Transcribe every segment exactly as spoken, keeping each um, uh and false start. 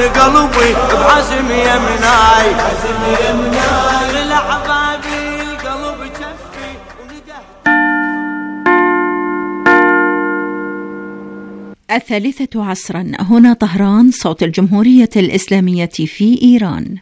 قلبي بعزم يمناي عزم يمناي للعبابي القلب جفي وندهت. الثالثة عصرا، هنا طهران، صوت الجمهورية الإسلامية في إيران.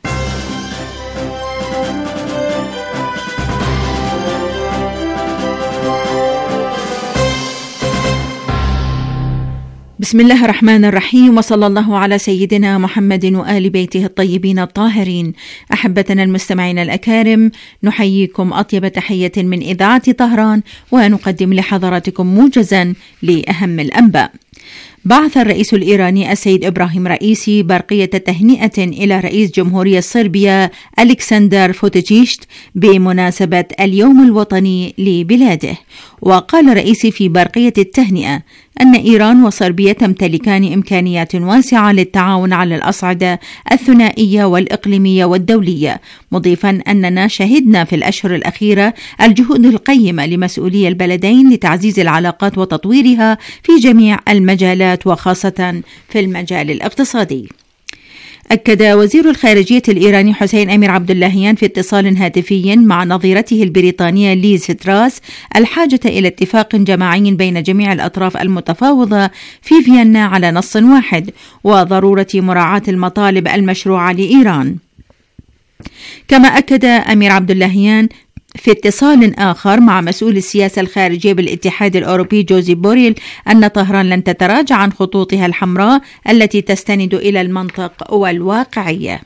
بسم الله الرحمن الرحيم، وصلى الله على سيدنا محمد وآل بيته الطيبين الطاهرين. أحبتنا المستمعين الأكارم، نحييكم أطيب تحية من إذاعة طهران، ونقدم لحضراتكم موجزا لأهم الأنباء. بعث الرئيس الإيراني السيد إبراهيم رئيسي برقية تهنئة إلى رئيس جمهورية صربيا ألكسندر فوتوجيشت بمناسبة اليوم الوطني لبلاده. وقال رئيسي في برقية التهنئة أن إيران وصربيا تمتلكان إمكانيات واسعة للتعاون على الأصعدة الثنائية والإقليمية والدولية، مضيفا أننا شهدنا في الأشهر الأخيرة الجهود القيمة لمسؤولي البلدين لتعزيز العلاقات وتطويرها في جميع المجالات وخاصة في المجال الاقتصادي. أكد وزير الخارجية الإيراني حسين أمير عبداللهيان في اتصال هاتفي مع نظيرته البريطانية ليز تراس الحاجة إلى اتفاق جماعي بين جميع الأطراف المتفاوضة في فيينا على نص واحد، وضرورة مراعاة المطالب المشروعة لإيران. كما أكد أمير عبداللهيان في اتصال آخر مع مسؤول السياسة الخارجية بالاتحاد الأوروبي جوزيف بوريل أن طهران لن تتراجع عن خطوطها الحمراء التي تستند إلى المنطق والواقعية.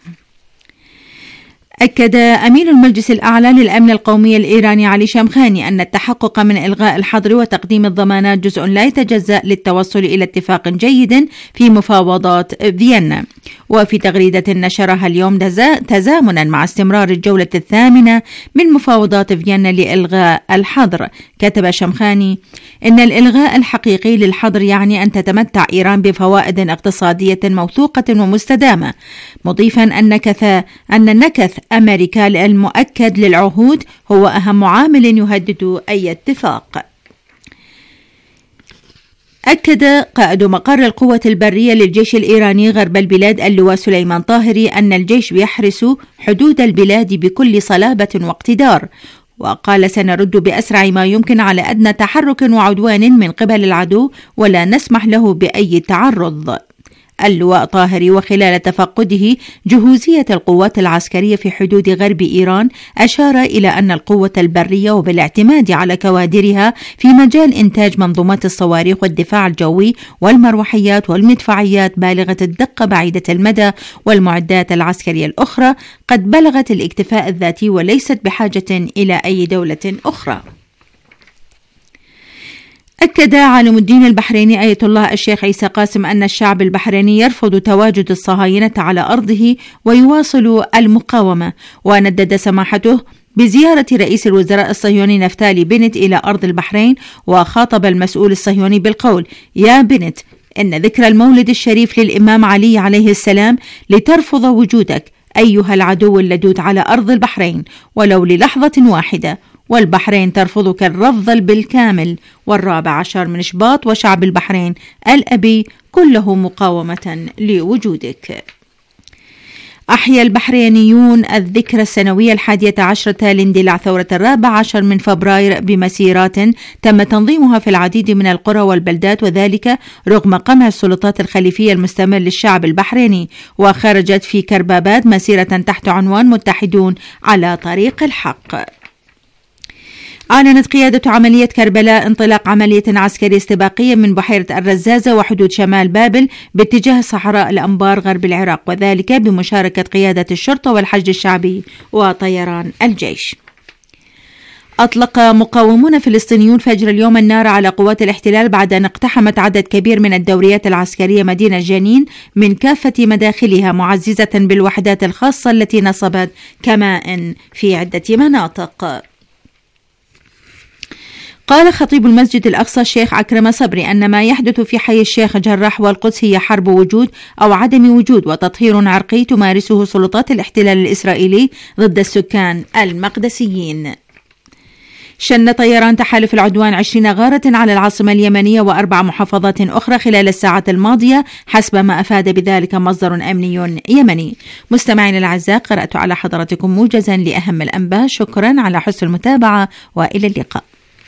أكد أمين المجلس الأعلى للأمن القومي الإيراني علي شامخاني أن التحقق من إلغاء الحظر وتقديم الضمانات جزء لا يتجزأ للتوصل إلى اتفاق جيد في مفاوضات فيينا. وفي تغريدة نشرها اليوم تزامنا مع استمرار الجولة الثامنة من مفاوضات فيينا لإلغاء الحظر، كتب شامخاني إن الإلغاء الحقيقي للحظر يعني أن تتمتع إيران بفوائد اقتصادية موثوقة ومستدامة، مضيفا أن نكث أن النكث أمريكا المؤكد للعهود هو أهم عامل يهدد أي اتفاق. أكد قائد مقر القوة البرية للجيش الإيراني غرب البلاد اللواء سليمان طاهري أن الجيش يحرس حدود البلاد بكل صلابة واقتدار، وقال سنرد بأسرع ما يمكن على أدنى تحرك وعدوان من قبل العدو ولا نسمح له بأي تعرض. اللواء طاهري وخلال تفقده جهوزية القوات العسكرية في حدود غرب إيران أشار إلى أن القوة البرية وبالاعتماد على كوادرها في مجال إنتاج منظومات الصواريخ والدفاع الجوي والمروحيات والمدفعيات بالغة الدقة بعيدة المدى والمعدات العسكرية الأخرى قد بلغت الاكتفاء الذاتي وليست بحاجة إلى أي دولة أخرى. أكد عالم الدين البحريني آية الله الشيخ عيسى قاسم أن الشعب البحريني يرفض تواجد الصهاينة على أرضه ويواصل المقاومة، وندد سماحته بزيارة رئيس الوزراء الصهيوني نفتالي بنت إلى أرض البحرين، وخاطب المسؤول الصهيوني بالقول: يا بنت، إن ذكرى المولد الشريف للإمام علي عليه السلام لترفض وجودك أيها العدو اللدود على أرض البحرين ولو للحظة واحدة، والبحرين ترفضك الرفض بالكامل. والرابع عشر من شباط وشعب البحرين الأبي كله مقاومة لوجودك. أحيا البحرينيون الذكرى السنوية الحادية عشرة لاندلاع ثورة الرابع عشر من فبراير بمسيرات تم تنظيمها في العديد من القرى والبلدات، وذلك رغم قمع السلطات الخليفية المستمر للشعب البحريني. وخرجت في كرباباد مسيرة تحت عنوان متحدون على طريق الحق. أعلنت قيادة عملية كربلاء انطلاق عملية عسكرية استباقية من بحيرة الرزازة وحدود شمال بابل باتجاه صحراء الأنبار غرب العراق، وذلك بمشاركة قيادة الشرطة والحشد الشعبي وطيران الجيش. أطلق مقاومون فلسطينيون فجر اليوم النار على قوات الاحتلال بعد أن اقتحمت عدد كبير من الدوريات العسكرية مدينة جنين من كافة مداخلها، معززة بالوحدات الخاصة التي نصبت كمائن في عدة مناطق. قال خطيب المسجد الأقصى الشيخ عكرمة صبري أن ما يحدث في حي الشيخ جراح والقدس هي حرب وجود أو عدم وجود وتطهير عرقي تمارسه سلطات الاحتلال الإسرائيلي ضد السكان المقدسيين. شن طيران تحالف العدوان عشرين غارة على العاصمة اليمنية وأربع محافظات أخرى خلال الساعات الماضية حسب ما أفاد بذلك مصدر أمني يمني. مستمعين الأعزاء، قرأت على حضراتكم موجزا لأهم الأنباء. شكرا على حسن المتابعة وإلى اللقاء.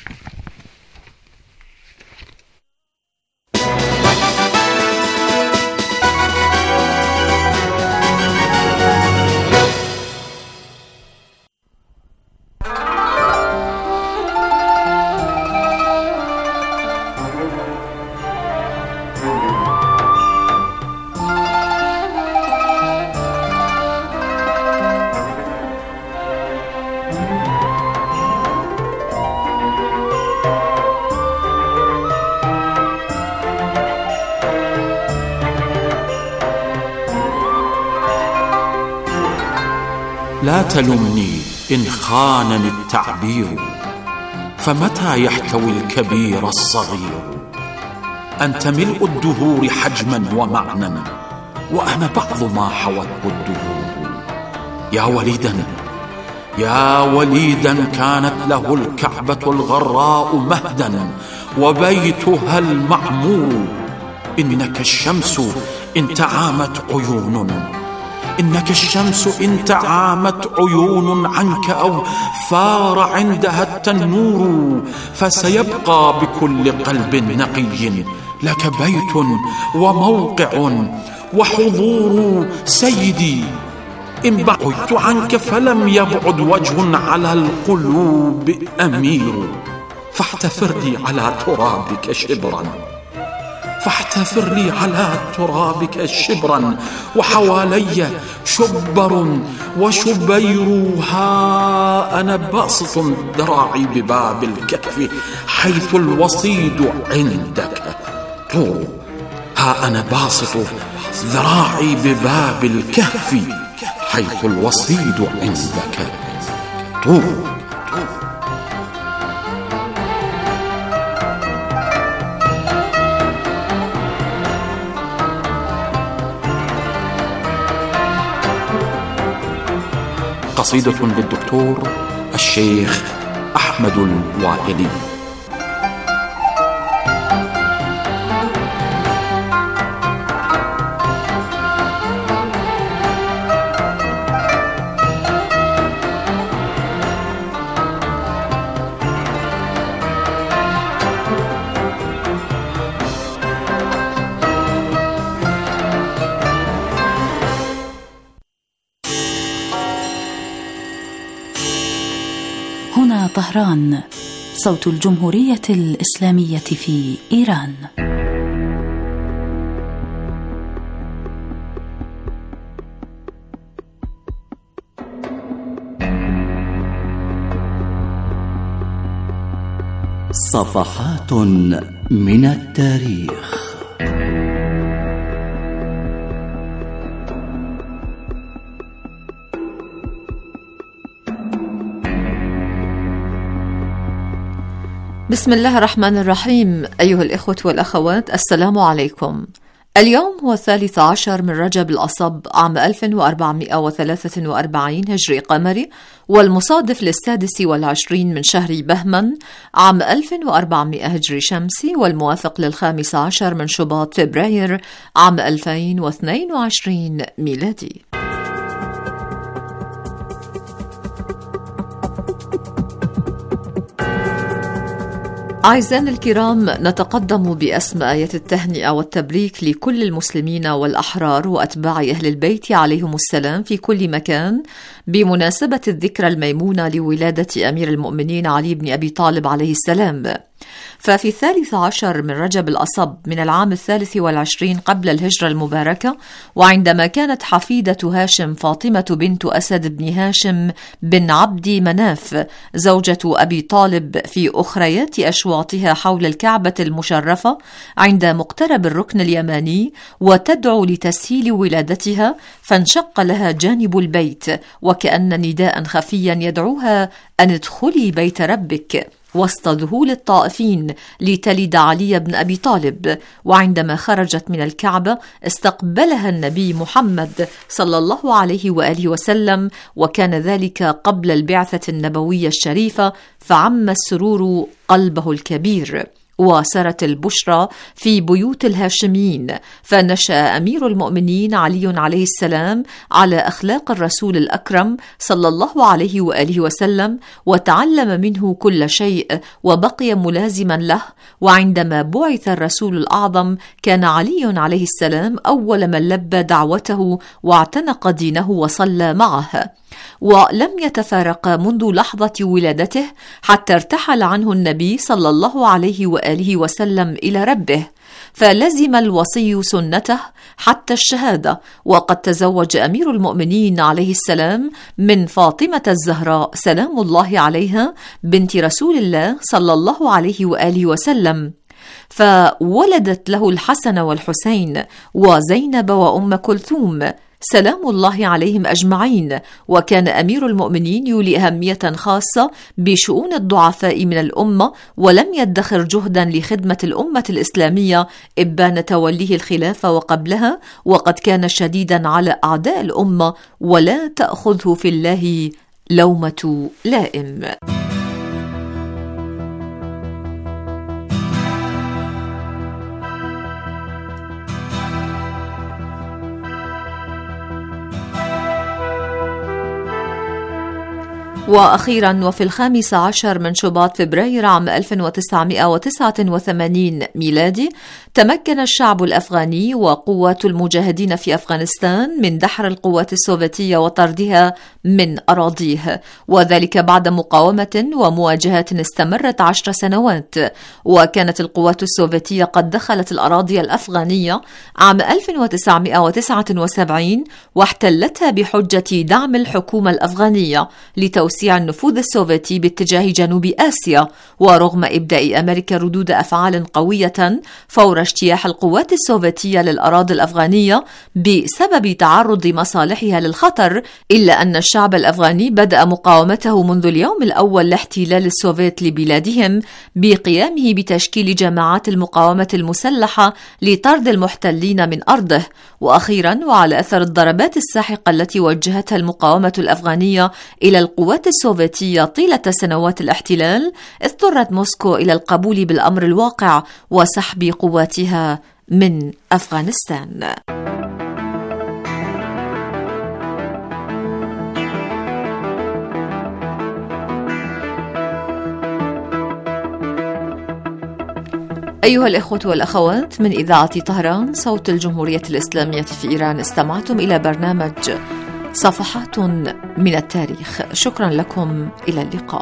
لا تلمني إن خانني التعبير، فمتى يحتوي الكبير الصغير؟ أنت ملء الدهور حجما ومعنى، وأنا بعض ما حوته الدهور. يا وليدا يا وليدا كانت له الكعبة الغراء مهدا وبيتها المعمور. إنك الشمس إن تعامت عيون إنك الشمس إن تعامت عيون عنك أو ثار عندها التنور، فسيبقى بكل قلب نقي لك بيت وموقع وحضور. سيدي إن بعدت عنك فلم يبعد وجه على القلوب أمير، فاحتفر لي على ترابك شبرا فاحتفر لي على ترابك شبرا، وحوالي شبر وشبير. ها أنا باسط ذراعي بباب الكهف حيث الوصيد عندك طور. ها أنا باسط ذراعي بباب الكهف حيث الوصيد عندك طور. قصيدة للدكتور الشيخ أحمد الوائلي. هنا طهران، صوت الجمهورية الإسلامية في إيران. صفحات من التاريخ. بسم الله الرحمن الرحيم. أيها الإخوة والأخوات، السلام عليكم. اليوم هو الثالث عشر من رجب الأصب عام ألف وأربعمائة وثلاثة وأربعين هجري قمري، والمصادف للسادس والعشرين من شهر بهمن عام ألف وأربعمائة هجري شمسي، والموافق للخامس عشر من شباط فبراير عام ألفين واثنين وعشرين ميلادي. أعزائنا الكرام، نتقدم بأسمى آية التهنئة والتبريك لكل المسلمين والأحرار وأتباع أهل البيت عليهم السلام في كل مكان بمناسبة الذكرى الميمونة لولادة أمير المؤمنين علي بن أبي طالب عليه السلام. ففي الثالث عشر من رجب الأصب من العام الثالث والعشرين قبل الهجرة المباركة، وعندما كانت حفيدة هاشم فاطمة بنت أسد بن هاشم بن عبد مناف زوجة أبي طالب في أخريات أشواطها حول الكعبة المشرفة عند مقترب الركن اليماني وتدعو لتسهيل ولادتها، فانشق لها جانب البيت وكأن نداء خفيا يدعوها أن ادخلي بيت ربك. وسط ذهول الطائفين لتلد علي بن أبي طالب. وعندما خرجت من الكعبة استقبلها النبي محمد صلى الله عليه وآله وسلم، وكان ذلك قبل البعثة النبوية الشريفة، فعم السرور قلبه الكبير. وسرت البشرى في بيوت الهاشميين، فنشأ أمير المؤمنين علي عليه السلام على أخلاق الرسول الأكرم صلى الله عليه وآله وسلم، وتعلم منه كل شيء وبقي ملازما له. وعندما بعث الرسول الأعظم كان علي عليه السلام أول من لبى دعوته واعتنق دينه وصلى معه، ولم يتفارق منذ لحظة ولادته حتى ارتحل عنه النبي صلى الله عليه وآله وسلم إلى ربه، فلزم الوصي سنته حتى الشهادة. وقد تزوج أمير المؤمنين عليه السلام من فاطمة الزهراء سلام الله عليها بنت رسول الله صلى الله عليه وآله وسلم، فولدت له الحسن والحسين وزينب وأم كلثوم سلام الله عليهم أجمعين. وكان أمير المؤمنين يولي أهمية خاصة بشؤون الضعفاء من الأمة، ولم يدخر جهدا لخدمة الأمة الإسلامية إبان توليه الخلافة وقبلها، وقد كان شديدا على أعداء الأمة ولا تأخذه في الله لومة لائم. وأخيرا، وفي الخامس عشر من شباط فبراير عام ألف وتسعمائة وتسعة وثمانين ميلادي، تمكن الشعب الأفغاني وقوات المجاهدين في أفغانستان من دحر القوات السوفيتية وطردها من أراضيه، وذلك بعد مقاومة ومواجهات استمرت عشر سنوات. وكانت القوات السوفيتية قد دخلت الأراضي الأفغانية عام ألف وتسعمائة وتسعة وسبعين واحتلتها بحجة دعم الحكومة الأفغانية لتوسيع النفوذ السوفيتي باتجاه جنوب آسيا. ورغم إبداء أمريكا ردود أفعال قوية فور اجتياح القوات السوفيتية للأراضي الأفغانية بسبب تعرض مصالحها للخطر، إلا أن الشعب الأفغاني بدأ مقاومته منذ اليوم الأول لاحتلال السوفيت لبلادهم بقيامه بتشكيل جماعات المقاومة المسلحة لطرد المحتلين من أرضه. وأخيرا، وعلى أثر الضربات الساحقة التي وجهتها المقاومة الأفغانية إلى القوات السوفيتية طيلة سنوات الاحتلال، اضطرت موسكو إلى القبول بالأمر الواقع وسحب قواتها من أفغانستان. أيها الإخوة والأخوات، من إذاعة طهران صوت الجمهورية الإسلامية في إيران، استمعتم إلى برنامج صفحات من التاريخ. شكرا لكم، إلى اللقاء.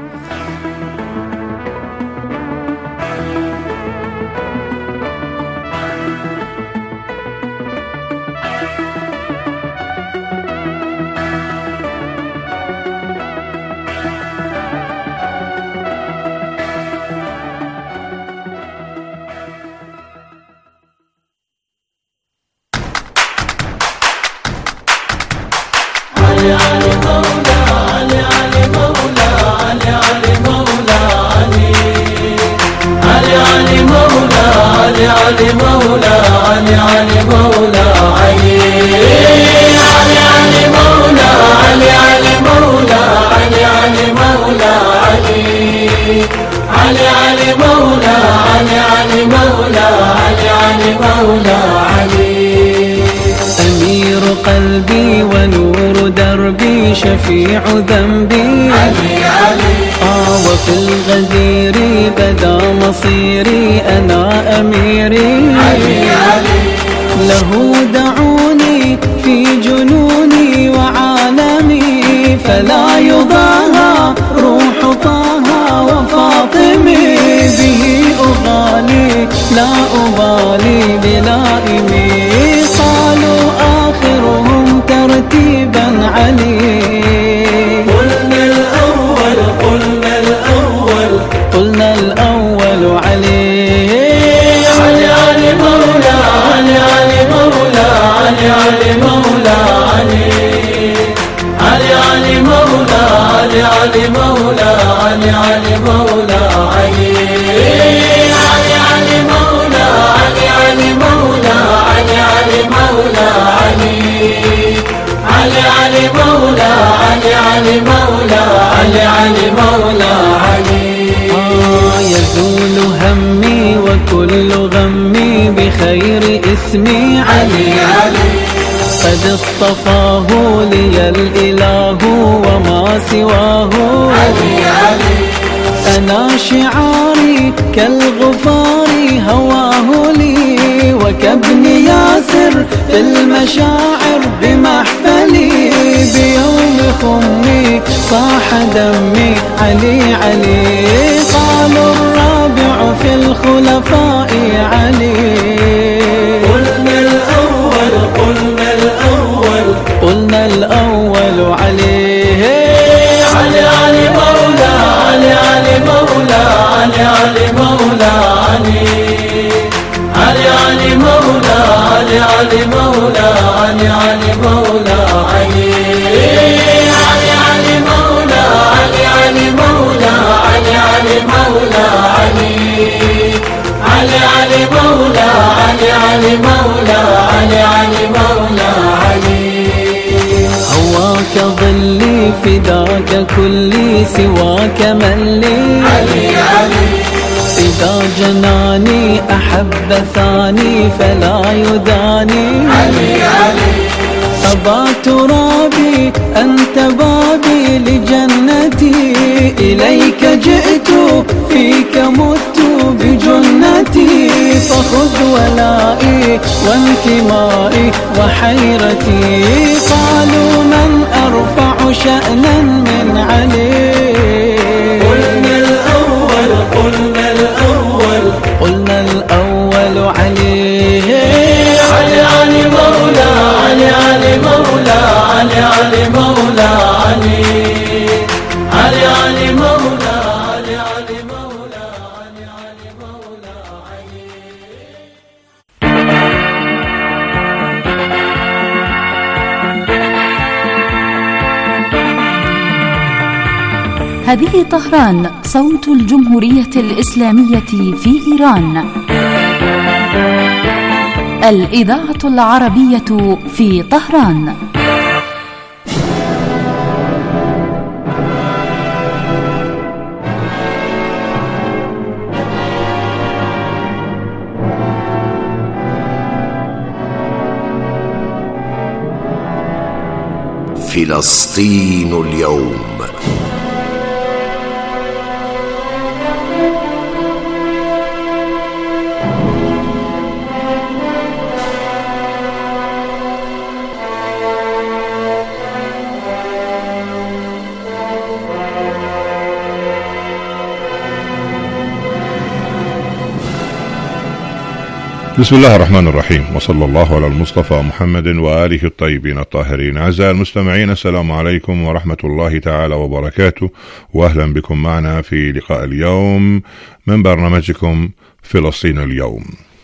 علي علي مولا علي علي مولا علي علي مولا علي علي علي مولا علي علي مولا علي علي مولا علي علي علي مولا علي علي مولا علي علي مولا علي علي علي مولا علي علي مولا علي علي مولا علي أمير قلبي ونور دربي شفيع ذنبي علي علي آه وفي الغدير بدا مصيري أنا أميري علي علي له دعوني في جنوني وعالمي فلا يضاهى روح طه وفاطمي به أغالي لا أبالي بلائمي قالوا آخرهم ترتيبا علي قلنا الأول قلنا الأول قلنا الأول علي علي علي مولا علي علي مولا علي علي مولا علي علي علي مولا علي علي مولا علي علي مولا اصطفاه لي الإله وما سواه. علي علي أنا شعاري كالغفار هواه لي، وكابن ياسر في المشاعر بمحفلي. بيوم خمي صاح دمي علي علي، قالوا الرابع في الخلفاء علي. قلنا الأول قلنا الأول قلنا الأول عليه. علي علي مولا علي علي مولا علي علي مولا علي علي علي مولا علي علي مولا علي علي مولا علي علي علي مولا علي علي مولا علي علي مولا علي علي علي مولا علي علي مولا علي علي مولا علي. هواك ظلي فداك كلي سواك من لي. علي علي إذا جناني أحب ثاني فلا يداني. علي علي أبا ترابي أنت بابي لجنتي، إليك جئت فيك مت بجنتي. فخذ ولائي وانتمائي وحيرتي، قالوا من أرفع شأنا من علي. قلنا الأول قلنا الأول قلنا الأول عليه. علي علي مولا علي علي مولا علي علي مولا علي علي علي مولا علي علي مولا علي علي مولا علي. هذه طهران، صوت الجمهورية الإسلامية في إيران. الإذاعة العربية في طهران. فلسطين اليوم. بسم الله الرحمن الرحيم، وصلى الله على المصطفى محمد وآله الطيبين الطاهرين. أعزائي المستمعين، السلام عليكم ورحمة الله تعالى وبركاته، وأهلا بكم معنا في لقاء اليوم من برنامجكم فلسطين اليوم.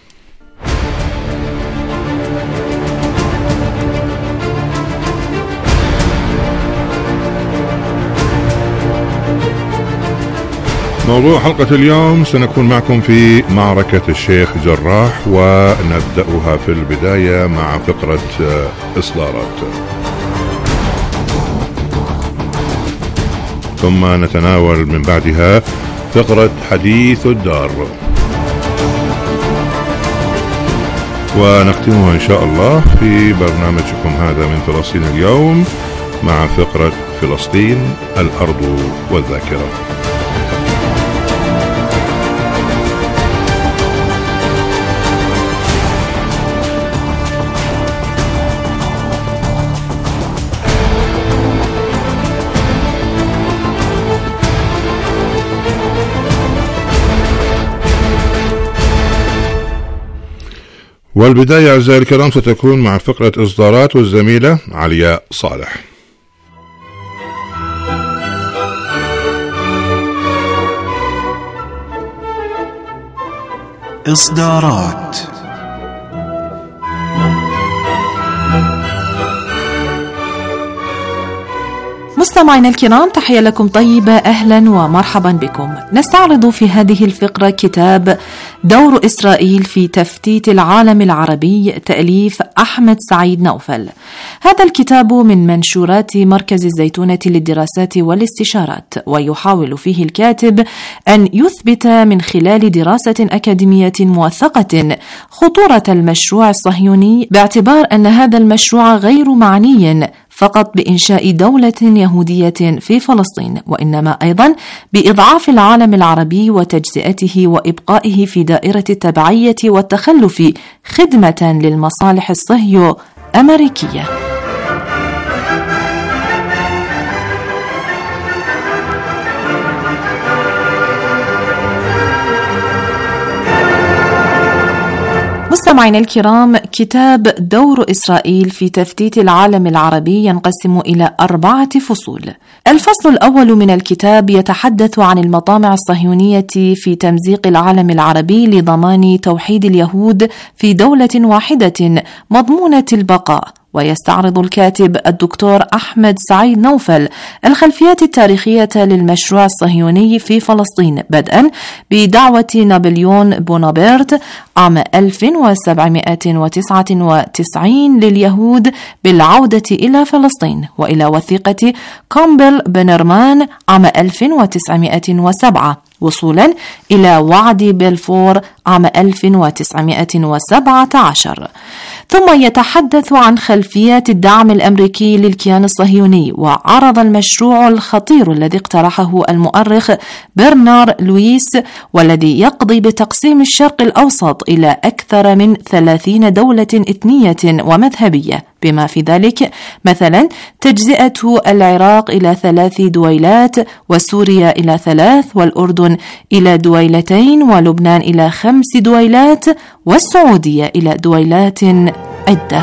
موضوع حلقة اليوم سنكون معكم في معركة الشيخ جراح، ونبدأها في البداية مع فقرة إصدارات، ثم نتناول من بعدها فقرة حديث الدار، ونختمها إن شاء الله في برنامجكم هذا من فلسطين اليوم مع فقرة فلسطين الأرض والذاكرة. والبداية أعزائي الكرام ستكون مع فقرة إصدارات والزميلة علياء صالح. إصدارات. مستمعينا الكرام، تحية لكم طيبة، أهلا ومرحبا بكم. نستعرض في هذه الفقرة كتاب دور إسرائيل في تفتيت العالم العربي، تأليف أحمد سعيد نوفل. هذا الكتاب من منشورات مركز الزيتونة للدراسات والاستشارات، ويحاول فيه الكاتب أن يثبت من خلال دراسة أكاديمية موثقة خطورة المشروع الصهيوني، باعتبار أن هذا المشروع غير معني فقط بإنشاء دولة يهودية في فلسطين، وإنما أيضا بإضعاف العالم العربي وتجزئته وإبقائه في دائرة التبعية والتخلف خدمة للمصالح الصهيو أمريكية. مستمعينا الكرام، كتاب دور إسرائيل في تفتيت العالم العربي ينقسم إلى أربعة فصول. الفصل الأول من الكتاب يتحدث عن المطامع الصهيونية في تمزيق العالم العربي لضمان توحيد اليهود في دولة واحدة مضمونة البقاء، ويستعرض الكاتب الدكتور أحمد سعيد نوفل الخلفيات التاريخية للمشروع الصهيوني في فلسطين، بدءا بدعوة نابليون بونابرت عام ألف وسبعمائة وتسعة وتسعين لليهود بالعودة إلى فلسطين، وإلى وثيقة كامبل بنرمان عام ألف وتسعمائة وسبعة، وصولا إلى وعد بلفور عام ألف وتسعمائة وسبعة عشر. ثم يتحدث عن خلفيات الدعم الأمريكي للكيان الصهيوني، وعرض المشروع الخطير الذي اقترحه المؤرخ برنار لويس، والذي يقضي بتقسيم الشرق الأوسط إلى أكثر من ثلاثين دولة إثنية ومذهبية، بما في ذلك مثلا تجزئة العراق إلى ثلاث دويلات، وسوريا إلى ثلاث، والأردن إلى دويلتين، ولبنان إلى خمس دويلات، والسعودية إلى دويلات عدة.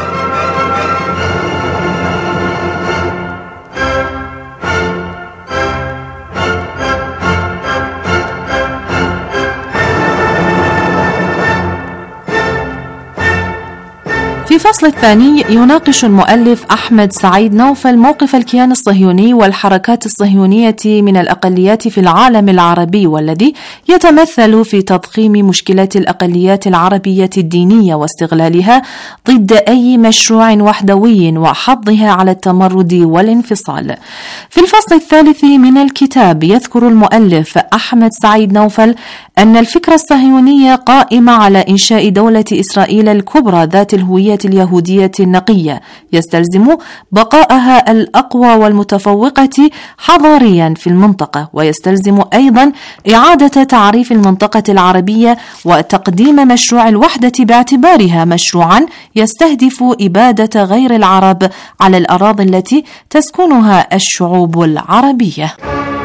في الفصل الثاني يناقش المؤلف أحمد سعيد نوفل موقف الكيان الصهيوني والحركات الصهيونية من الأقليات في العالم العربي، والذي يتمثل في تضخيم مشكلات الأقليات العربية الدينية واستغلالها ضد أي مشروع وحدوي وحضها على التمرد والانفصال. في الفصل الثالث من الكتاب يذكر المؤلف أحمد سعيد نوفل أن الفكرة الصهيونية قائمة على إنشاء دولة إسرائيل الكبرى ذات الهوية اليهودية النقية، يستلزم بقاءها الأقوى والمتفوقة حضاريا في المنطقة، ويستلزم أيضا إعادة تعريف المنطقة العربية وتقديم مشروع الوحدة باعتبارها مشروعا يستهدف إبادة غير العرب على الأراضي التي تسكنها الشعوب العربية.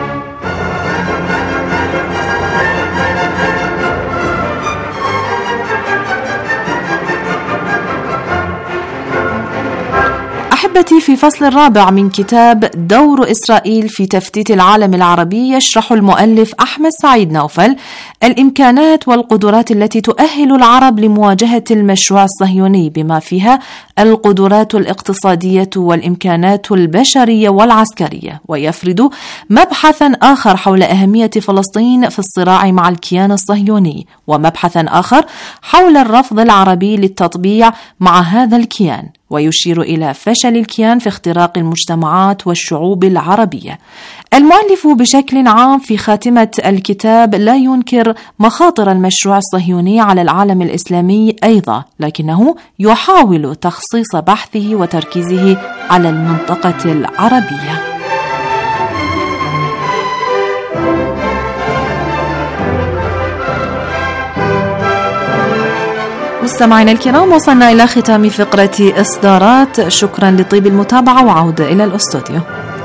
أحبتي، في فصل الرابع من كتاب دور إسرائيل في تفتيت العالم العربي يشرح المؤلف أحمد سعيد نوفل الإمكانات والقدرات التي تؤهل العرب لمواجهة المشروع الصهيوني، بما فيها القدرات الاقتصادية والإمكانات البشرية والعسكرية، ويفرد مبحثا آخر حول أهمية فلسطين في الصراع مع الكيان الصهيوني، ومبحثا آخر حول الرفض العربي للتطبيع مع هذا الكيان، ويشير إلى فشل الكيان في اختراق المجتمعات والشعوب العربية. المؤلف بشكل عام في خاتمة الكتاب لا ينكر مخاطر المشروع الصهيوني على العالم الإسلامي أيضا، لكنه يحاول تخصيص بحثه وتركيزه على المنطقة العربية. مستمعينا الكرام، وصلنا إلى ختام فقرة إصدارات. شكرا لطيب المتابعة، وعودة إلى الأستوديو.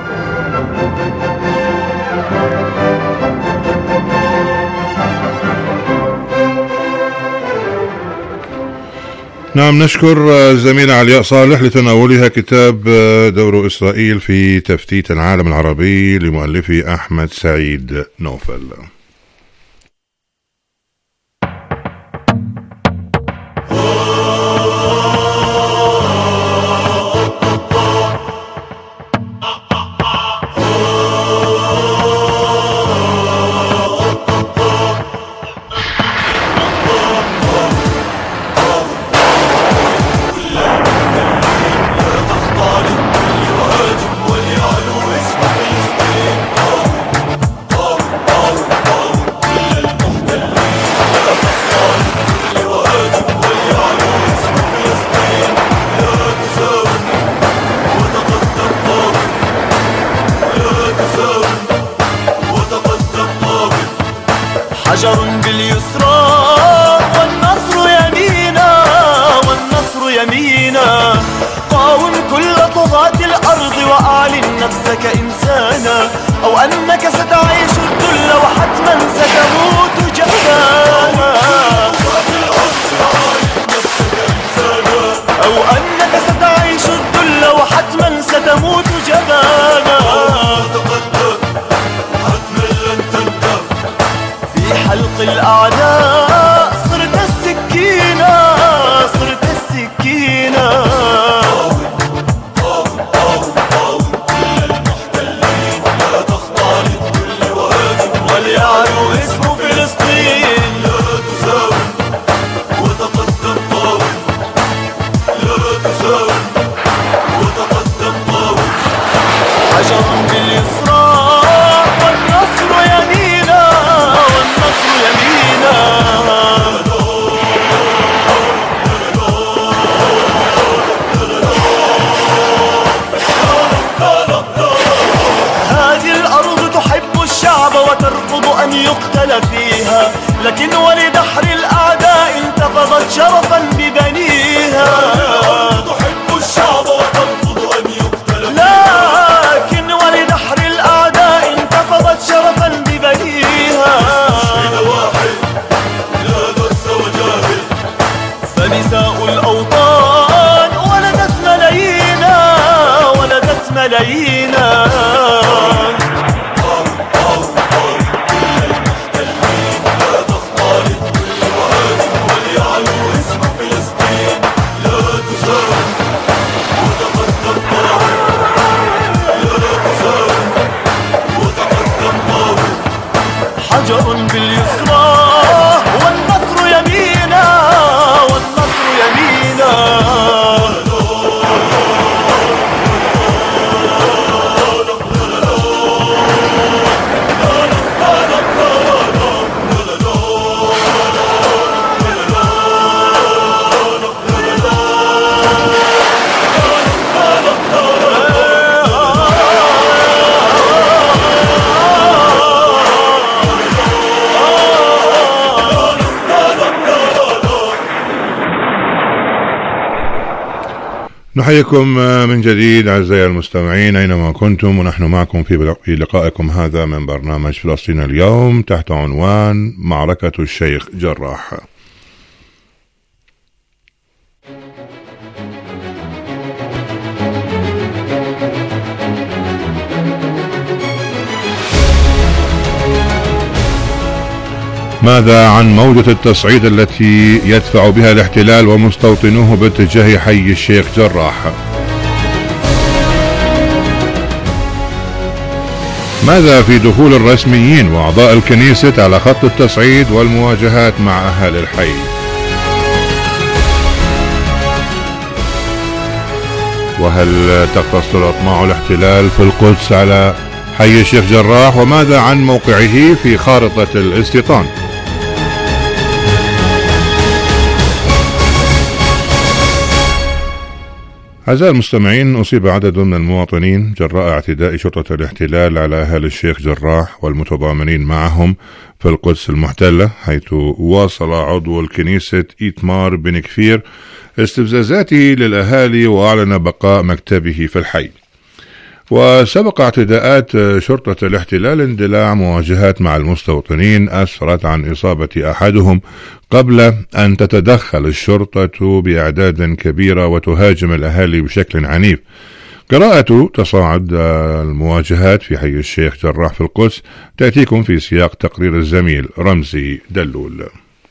نعم، نشكر الزميلة علياء صالح لتناولها كتاب دور إسرائيل في تفتيت العالم العربي لمؤلفه أحمد سعيد نوفل. حجر باليسرى والنصر يمينا والنصر يمينا. قاوم كل طغاة الأرض وأعلن نفسك إنسانا، أو أنك ستعيش الذل وحتما ستموت جبانا. أو أنك ستعيش الذل وحتما ستموت جبانا. في حلق الأعداء صرت السكينة صرت السكينة. وليعلو اسم فلسطين لا تساوم وتقدم قاوم لا تساوم وتقدم قاوم. حجر باليسرى والنصر يمينا والنصر يمينا. هذه الأرض تحب الشعب وترفض أن يقتل فيها، لكن ولدحر الأعداء انتفضت شرفا ببنيها. تحب الشعب وترفض أن يقتل فيها، لكن ولدحر الأعداء انتفضت شرفا ببنيها. فنساء الأوطان ولدت ملايينا ولدت ملايينا. حجر باليسرى والنصر يمينا والنصر يمينا. نحييكم من جديد أعزائي المستمعين أينما كنتم، ونحن معكم في لقائكم هذا من برنامج فلسطين اليوم تحت عنوان معركة الشيخ جراح. ماذا عن موجة التصعيد التي يدفع بها الاحتلال ومستوطنوه باتجاه حي الشيخ جراح؟ ماذا في دخول الرسميين وأعضاء الكنيسة على خط التصعيد والمواجهات مع أهالي الحي؟ وهل تقتصر أطماع الاحتلال في القدس على حي الشيخ جراح؟ وماذا عن موقعه في خارطة الاستيطان؟ أعزائي المستمعين، أصيب عدد من المواطنين جراء اعتداء شرطة الاحتلال على أهل الشيخ جراح والمتضامنين معهم في القدس المحتلة، حيث واصل عضو الكنيسة إيتمار بن كفير استفزازاته للأهالي وأعلن بقاء مكتبه في الحي. وسبق اعتداءات شرطة الاحتلال اندلاع مواجهات مع المستوطنين أسفرت عن إصابة أحدهم قبل أن تتدخل الشرطة بأعداد كبيرة وتهاجم الأهالي بشكل عنيف. قراءة تصاعد المواجهات في حي الشيخ جراح في القدس تأتيكم في سياق تقرير الزميل رمزي دلول.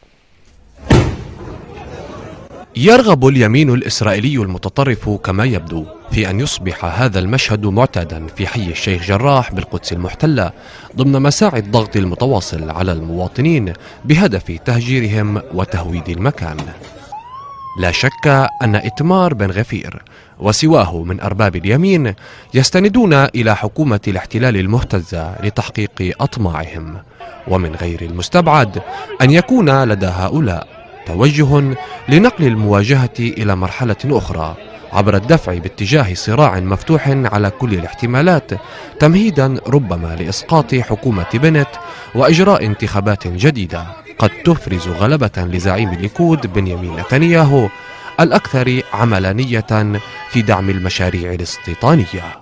يرغب اليمين الإسرائيلي المتطرف كما يبدو في أن يصبح هذا المشهد معتادا في حي الشيخ جراح بالقدس المحتلة ضمن مساعي الضغط المتواصل على المواطنين بهدف تهجيرهم وتهويد المكان. لا شك أن إتمار بن غفير وسواه من أرباب اليمين يستندون إلى حكومة الاحتلال المهتزة لتحقيق أطماعهم، ومن غير المستبعد أن يكون لدى هؤلاء توجه لنقل المواجهة إلى مرحلة أخرى عبر الدفع باتجاه صراع مفتوح على كل الاحتمالات، تمهيدا ربما لإسقاط حكومة بنت وإجراء انتخابات جديدة قد تفرز غلبة لزعيم الليكود بنيامين نتنياهو الأكثر عملانية في دعم المشاريع الاستيطانية.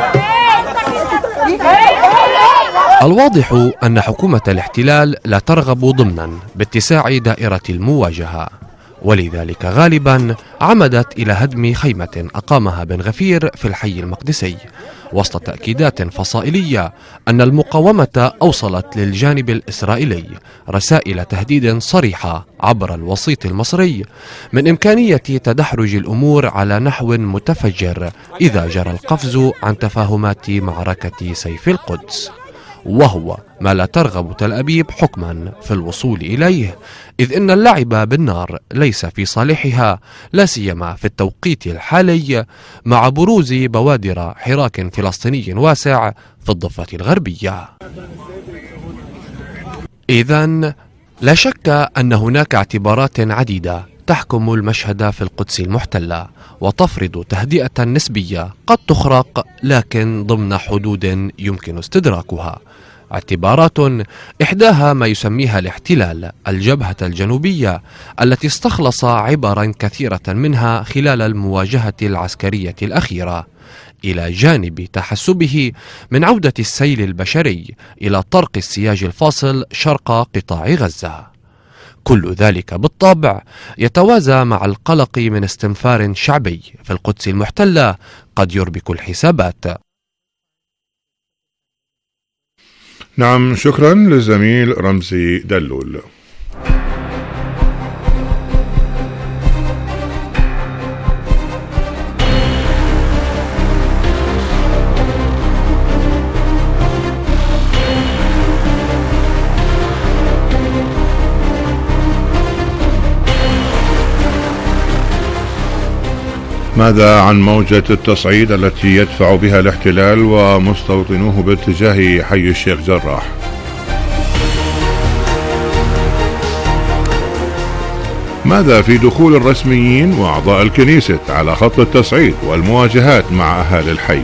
الواضح أن حكومة الاحتلال لا ترغب ضمنا باتساع دائرة المواجهة، ولذلك غالبا عمدت إلى هدم خيمة أقامها بن غفير في الحي المقدسي، وسط تأكيدات فصائلية أن المقاومة أوصلت للجانب الإسرائيلي رسائل تهديد صريحة عبر الوسيط المصري من إمكانية تدحرج الأمور على نحو متفجر إذا جرى القفز عن تفاهمات معركة سيف القدس، وهو ما لا ترغب تل أبيب حكما في الوصول إليه، إذ إن اللعب بالنار ليس في صالحها، لا سيما في التوقيت الحالي مع بروز بوادر حراك فلسطيني واسع في الضفة الغربية. إذن لا شك أن هناك اعتبارات عديدة تحكم المشهد في القدس المحتلة وتفرض تهدئة نسبية قد تخرق لكن ضمن حدود يمكن استدراكها، اعتبارات إحداها ما يسميها الاحتلال الجبهة الجنوبية التي استخلص عبرا كثيرة منها خلال المواجهة العسكرية الأخيرة، إلى جانب تحسبه من عودة السيل البشري إلى طرق السياج الفاصل شرق قطاع غزة. كل ذلك بالطبع يتوازى مع القلق من استنفار شعبي في القدس المحتلة قد يربك الحسابات. نعم، شكرا للزميل رمزي دلول. ماذا عن موجة التصعيد التي يدفع بها الاحتلال ومستوطنوه باتجاه حي الشيخ جراح؟ ماذا في دخول الرسميين وأعضاء الكنيسة على خط التصعيد والمواجهات مع أهالي الحي؟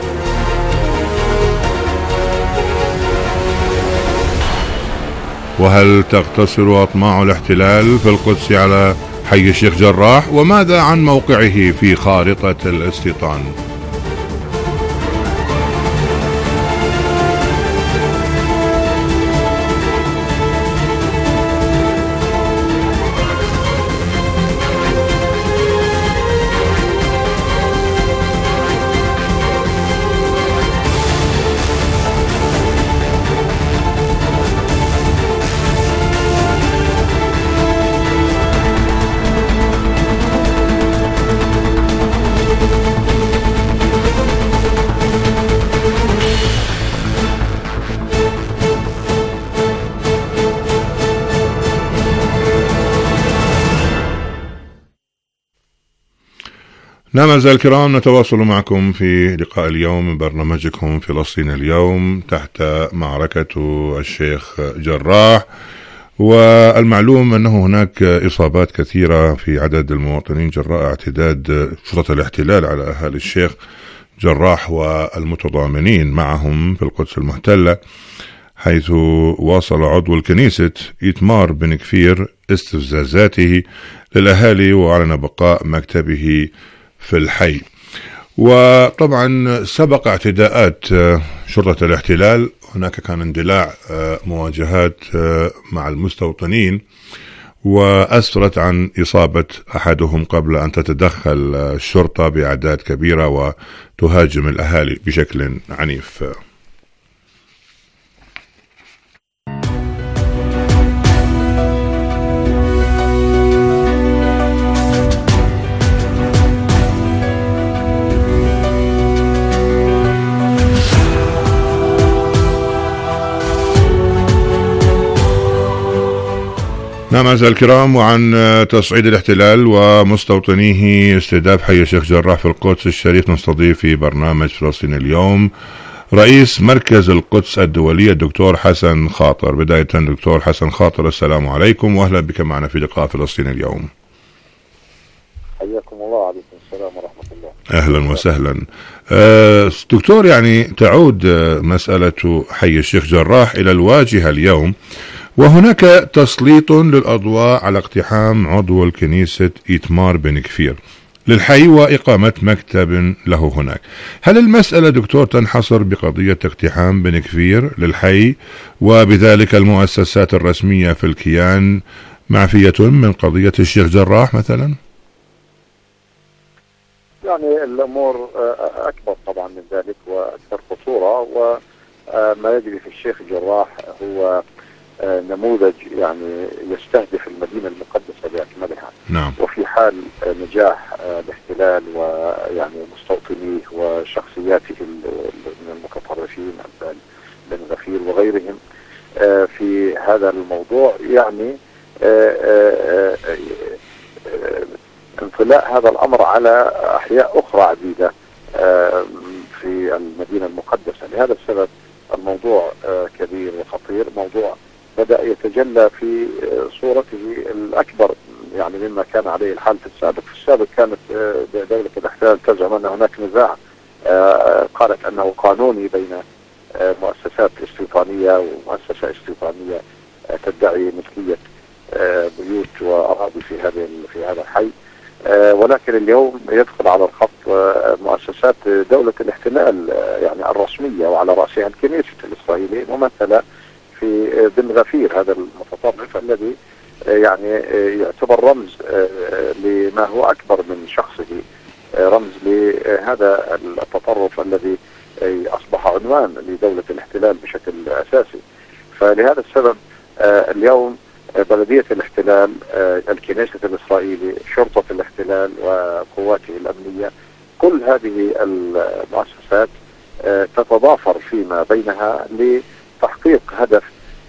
وهل تقتصر أطماع الاحتلال في القدس على حي الشيخ جراح؟ وماذا عن موقعه في خارطة الاستيطان؟ نعم أعزائي الكرام، نتواصل معكم في لقاء اليوم من برنامجكم فلسطين اليوم تحت معركة الشيخ جراح. والمعلوم أنه هناك إصابات كثيرة في عدد المواطنين جراء اعتداد شرطة الاحتلال على أهالي الشيخ جراح والمتضامنين معهم في القدس المحتلة، حيث واصل عضو الكنيسة إيتمار بن كفير استفزازاته للأهالي وأعلن بقاء مكتبه في الحي. وطبعا سبق اعتداءات شرطة الاحتلال، هناك كان اندلاع مواجهات مع المستوطنين وأسفرت عن إصابة أحدهم قبل أن تتدخل الشرطة بأعداد كبيرة وتهاجم الأهالي بشكل عنيف. نعم أعزائي الكرام، وعن تصعيد الاحتلال ومستوطنيه استهداف حي الشيخ جراح في القدس الشريف نستضيف في برنامج فلسطين اليوم رئيس مركز القدس الدولي الدكتور حسن خاطر. بداية دكتور حسن خاطر، السلام عليكم وأهلا بك معنا في لقاء فلسطين اليوم. حياكم الله. وعليكم السلام ورحمة الله أهلا وسهلا. أه دكتور، يعني تعود مسألة حي الشيخ جراح إلى الواجهة اليوم، وهناك تسليط للأضواء على اقتحام عضو الكنيسة إيتمار بن كفير للحي وإقامة مكتب له هناك. هل المسألة دكتور تنحصر بقضية اقتحام بن كفير للحي وبذلك المؤسسات الرسمية في الكيان معفية من قضية الشيخ جراح مثلا؟ يعني الأمور أكبر طبعا من ذلك وأكثر خطورة، وما يجري في الشيخ جراح هو نموذج يعني يستهدف المدينة المقدسة بأكملها. نعم. وفي حال نجاح الاحتلال ويعني مستوطنيه وشخصياته من المتطرفين بن غفير وغيرهم في هذا الموضوع، يعني انطلاء هذا الأمر على أحياء أخرى عديدة في المدينة المقدسة. لهذا السبب الموضوع كبير وخطير، موضوع بدأ يتجلى في صورته الأكبر يعني مما كان عليه الحال في السابق. في السابق كانت دولة الاحتلال تزعم أن هناك نزاع، قالت أنه قانوني بين مؤسسات استيطانية ومؤسسة استيطانية تدعي ملكية بيوت وأراضي في هذا في هذا الحي، ولكن اليوم يدخل على الخط مؤسسات دولة الاحتلال يعني الرسمية، وعلى رأسها الكنيسة الإسرائيلية ممثلة في بن غفير، هذا المتطرف الذي يعني يعتبر رمز لما هو أكبر من شخصه، رمز لهذا التطرف الذي أصبح عنوان لدولة الاحتلال بشكل أساسي. فلهذا السبب اليوم بلدية الاحتلال، الكنيسة الإسرائيلي، شرطة الاحتلال وقواته الأمنية، كل هذه المؤسسات تتضافر فيما بينها لتحقيق هدف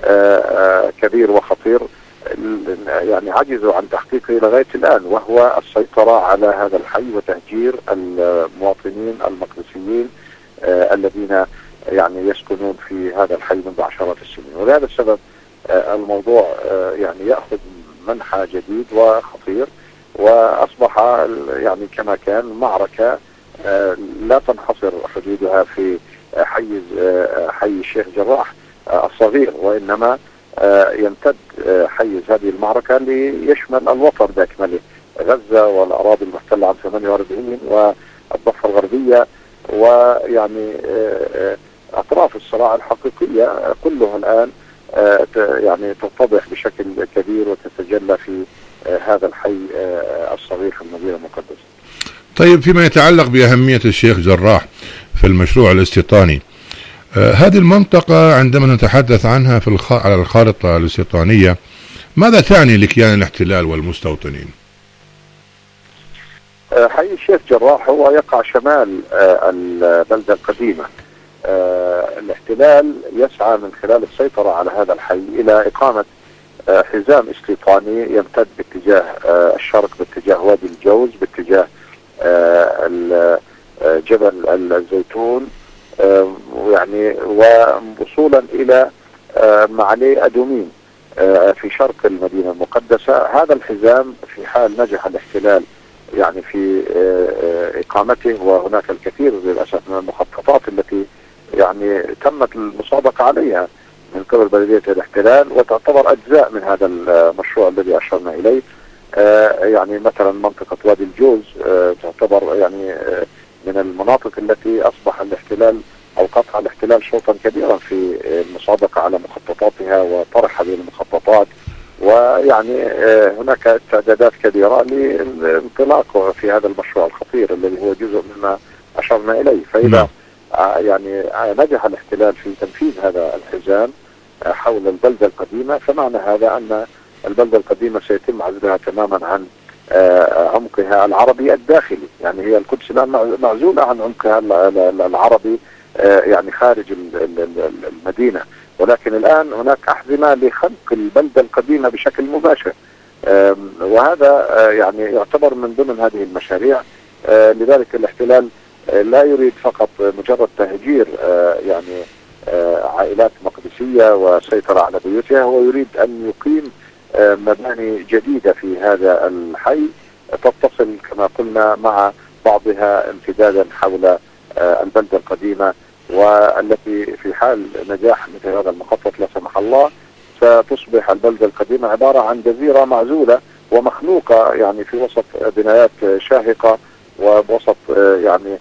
كبير وخطير يعني عجزوا عن تحقيقه لغاية الآن، وهو السيطرة على هذا الحي وتهجير المواطنين المقدسيين الذين يعني يسكنون في هذا الحي منذ عشرات السنين. ولهذا السبب الموضوع يعني يأخذ منحى جديد وخطير، وأصبح يعني كما كان معركة لا تنحصر حدودها في حيز حي الشيخ جراح الصغير، وإنما يمتد حيز هذه المعركة ليشمل الوطن بأكمله، غزة والأراضي المحتلة عام ثمانية وأربعين والضفة الغربية، ويعني أطراف الصراع الحقيقية كلها الآن يعني تتضح بشكل كبير وتتجلى في هذا الحي الصغير في المدينة المقدسة. طيب، فيما يتعلق بأهمية الشيخ جراح في المشروع الاستيطاني، آه هذه المنطقة عندما نتحدث عنها في الخ... على الخارطة الاستيطانية، ماذا تعني لكيان الاحتلال والمستوطنين؟ آه حي الشيخ جراح هو يقع شمال آه البلدة القديمة. آه الاحتلال يسعى من خلال السيطرة على هذا الحي إلى إقامة آه حزام استيطاني يمتد باتجاه آه الشرق، باتجاه وادي الجوز، باتجاه آه جبل الزيتون، آه يعني ووصولا إلى آه معالي أدومين آه في شرق المدينة المقدسة. هذا الحزام في حال نجح الاحتلال يعني في آه إقامته، وهناك الكثير للأسف من المخططات التي يعني تمت المصادقة عليها من قبل بلدية الاحتلال وتعتبر أجزاء من هذا المشروع الذي أشرنا إليه. آه يعني مثلا منطقة وادي الجوز آه تعتبر يعني آه من المناطق التي أصبح الاحتلال أو قطع الاحتلال شوطا كبيرا في المصادقة على مخططاتها وطرح هذه المخططات، ويعني آه هناك استعدادات كبيرة للانطلاق في هذا المشروع الخطير الذي هو جزء مما أشرنا إليه. فإذا آه يعني آه نجح الاحتلال في تنفيذ هذا الحزام آه حول البلدة القديمة، فمعنى هذا أن البلدة القديمة سيتم عزلها تماما عن آه عمقها العربي الداخلي. يعني هي القدس الآن معزولة عن عمقها العربي آه يعني خارج المدينة، ولكن الآن هناك أحزمة لخنق البلدة القديمة بشكل مباشر، آه وهذا آه يعني يعتبر من ضمن هذه المشاريع. آه لذلك الاحتلال آه لا يريد فقط مجرد تهجير آه يعني آه عائلات مقدسية وسيطرة على بيوتها، هو يريد أن يقيم مباني جديدة في هذا الحي تتصل كما قلنا مع بعضها امتدادا حول البلدة القديمة، والتي في حال نجاح مثل هذا المخطط لا سمح الله ستصبح البلدة القديمة عبارة عن جزيرة معزولة ومخنوقة، يعني في وسط بنايات شاهقة ووسط يعني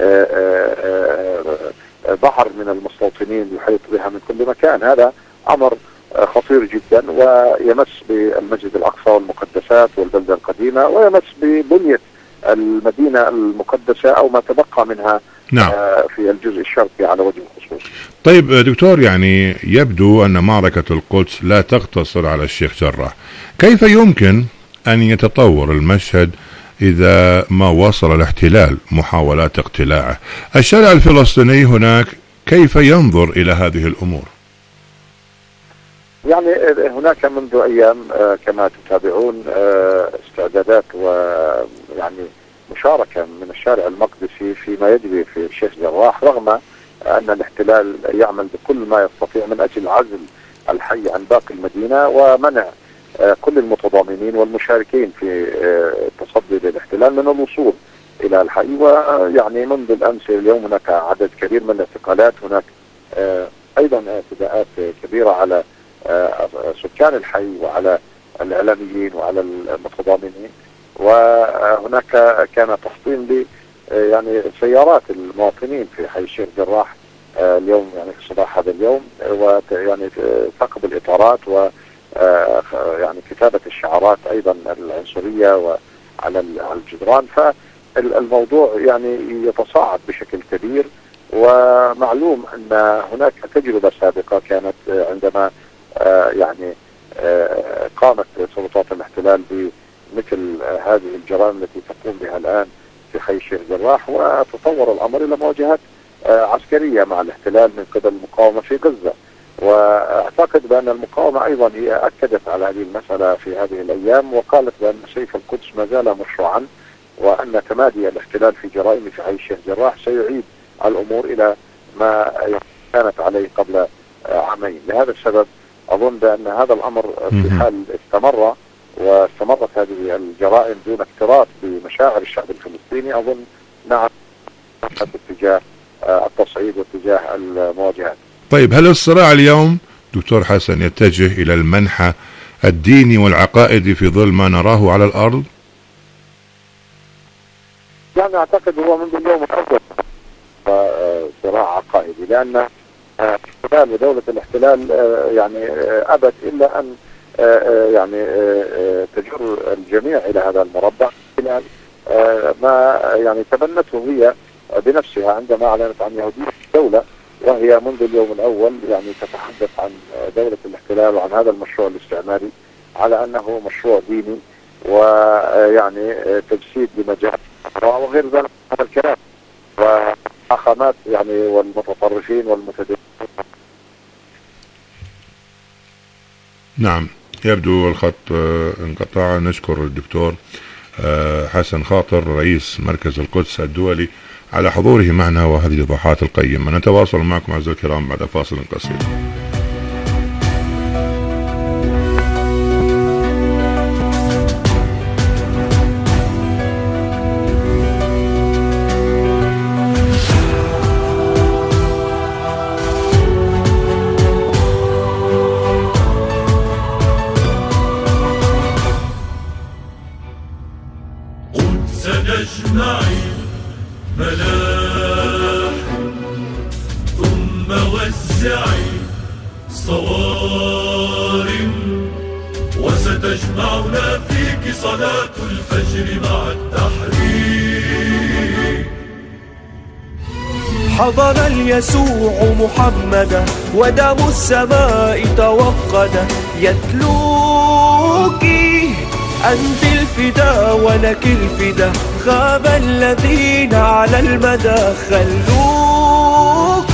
بحر من المستوطنين يحيط بها من كل مكان. هذا أمر خطير جدا ويمس بالمسجد الأقصى والمقدسات والبلدة القديمة، ويمس ببنية المدينة المقدسة أو ما تبقى منها. نعم. في الجزء الشرقي على وجه الخصوص. طيب دكتور، يعني يبدو أن معركة القدس لا تقتصر على الشيخ جراح، كيف يمكن أن يتطور المشهد إذا ما وصل الاحتلال محاولات اقتلاعه؟ الشارع الفلسطيني هناك كيف ينظر إلى هذه الأمور؟ يعني هناك منذ أيام كما تتابعون استعدادات ويعني مشاركة من الشارع المقدسي فيما يجري في الشيخ جراح، رغم أن الاحتلال يعمل بكل ما يستطيع من أجل عزل الحي عن باقي المدينة ومنع كل المتضامنين والمشاركين في التصدي للاحتلال من الوصول إلى الحي. ويعني منذ الأمس اليوم هناك عدد كبير من الاعتقالات، هناك أيضا اعتداءات كبيرة على سكان الحي وعلى الإعلاميين وعلى المتضامنين، وهناك كان تحطيم ل يعني سيارات المواطنين في حي الشيخ جراح اليوم، يعني في صباح هذا اليوم، ويعني ثقب الإطارات و يعني كتابة الشعارات أيضا العنصرية وعلى الجدران. فالموضوع يعني يتصاعد بشكل كبير، ومعلوم أن هناك تجربة سابقة كانت عندما يعني قامت سلطات الاحتلال بمثل هذه الجرائم التي تقوم بها الآن في حي الشيخ جراح، وتطور الأمر إلى مواجهات عسكرية مع الاحتلال من قبل المقاومة في غزة. واعتقد بأن المقاومة أيضا هي أكدت على هذه المسألة في هذه الأيام، وقالت بأن سيف القدس ما زال مشروعا، وأن تمادي الاحتلال في جرائم في حي الشيخ جراح سيعيد الأمور إلى ما كانت عليه قبل عامين. لهذا السبب أظن بأن هذا الأمر في حال استمر واستمرت هذه الجرائم دون اكتراث بمشاعر الشعب الفلسطيني، أظن نعم باتجاه التصعيد واتجاه المواجهات. طيب، هل الصراع اليوم دكتور حسن يتجه إلى المنحى الديني والعقائدي في ظل ما نراه على الأرض؟ يعني أعتقد هو منذ اليوم الأول صراع عقائدي، لأن الاحتلال ودولة الاحتلال يعني أبت إلا أن يعني تجر الجميع إلى هذا المربع، إلى ما يعني تبنته هي بنفسها عندما أعلنت عن يهودية الدولة، وهي منذ اليوم الأول يعني تتحدث عن دولة الاحتلال وعن هذا المشروع الاستعماري على أنه مشروع ديني ويعني تجسيد لمجال وغير ذلك هذا الكلام، وأخامات يعني والمتطرفين والمتدينين. نعم، يبدو الخط انقطع. نشكر الدكتور حسن خاطر رئيس مركز القدس الدولي على حضوره معنا وهذه الإيضاحات القيمة. نتواصل معكم أعزائي الكرام بعد فاصل قصير. ملاح ثم وزعي صوارم وستجمعنا فيك صلاة الفجر مع التحرير. حضر اليسوع محمدا ودم السماء توقد يتلوك أنت الفدا ولك الفدا خاب الذين على المدى خلوك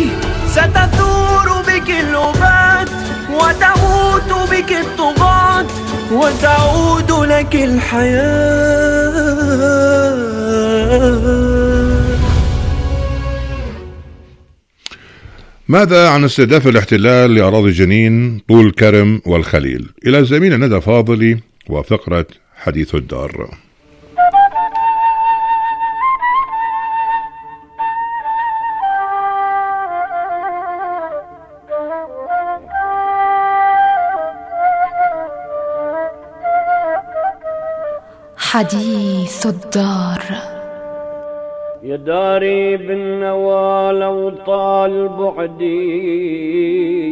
ستثور بك الأمات وتموت بك الطغاة وتعود لك الحياة. ماذا عن استهداف الاحتلال لأراضي جنين طول كرم والخليل؟ إلى زميلنا ندى فاضلي وفقرة حديث الدار. حديث الدار. يا داري بالنوى لو طال بعدي،